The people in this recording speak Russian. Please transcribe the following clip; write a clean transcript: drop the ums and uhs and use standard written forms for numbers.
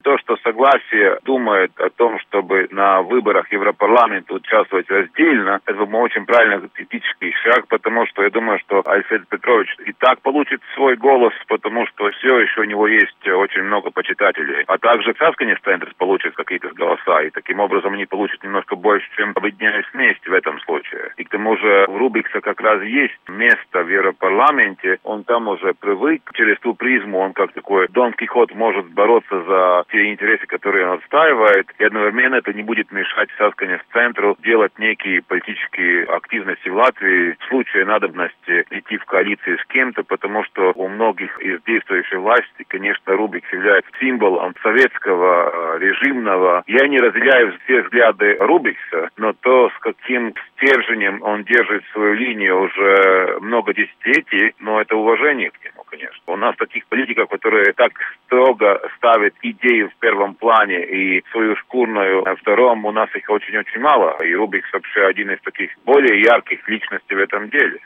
то, что Согласие думает о том, чтобы на выборах Европарламента участвовать раздельно, это был очень правильный критический шаг, потому что я думаю, что Альфред Петрович и так получит свой голос, потому что все еще у него есть очень много почитателей. А также Сасканис Центр получит какие-то голоса, и таким образом они получат немножко больше, чем объединяясь вместе в этом случае. И к тому же у Рубикса как раз есть место в Европарламенте, он там уже привык, через ту призму он как такой Дон Кихот может бороться за те интересы, которые он отстаивает, и одновременно это не будет мешать Сасканис Центру делать некие политические активности в Латвии в случае надобности идти в коалиции с кем-то, потому что у многих из действующей власти, конечно, Рубикс является символом советского режимного. Я не разделяю все взгляды Рубикса, но то, с каким стержнем он держит свою линию уже много десятилетий, но это уважение к нему, конечно. У нас таких политиков, которые так строго ставят идею в первом плане и свою шкурную на втором, у нас их очень-очень мало. И Рубикс вообще один из таких более ярких личностей в этом деле.